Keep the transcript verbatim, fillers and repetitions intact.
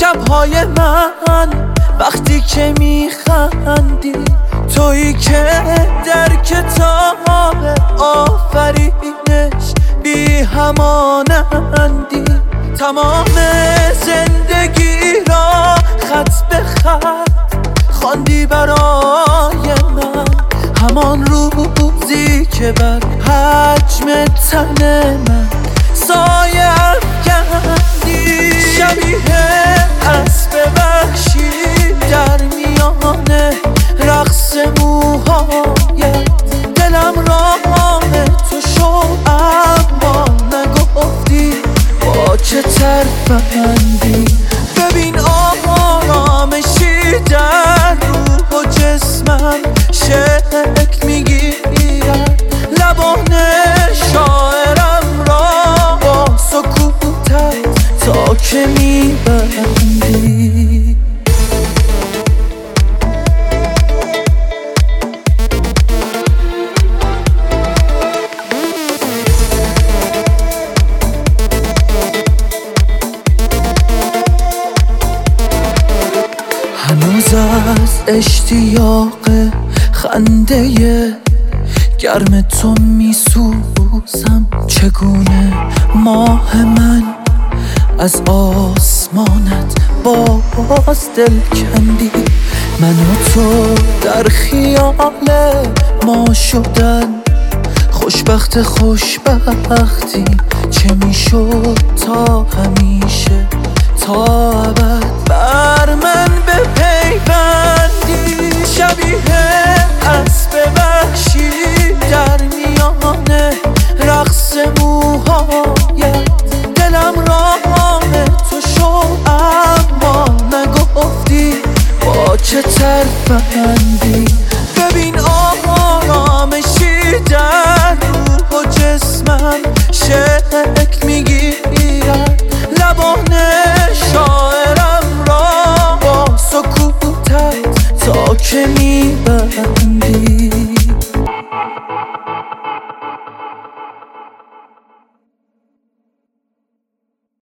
شبهای من وقتی که میخندی، تویی که در کتاب آفرینش بی همانندی. تمام زندگی را خط به خط خواندی برای من، همان روزی که بر حجم تن من سایه افکندی. شبیه اسب وحشی در میان رقص موهایت، دلم راه تو شد اما نگفتی با چه ترفندی. ببین آرامشی در روح و جسمم شکل میگیرد، لبان شاعرم را با سکوتت تا که میبندی. هنوز از اشتیاق خنده گرم تو میسوزم. چگونه ماه من از آسمانت باز دل کندی. من و تو در خیال ما شدن خوشبخت خوشبختی، چه میشد تا همیشه تا ابد بر من بپیوندی. شبیه اسب وحشی در میان رقص موهایت، دلم راه تو شد اما نگفتی با چه ترفندی.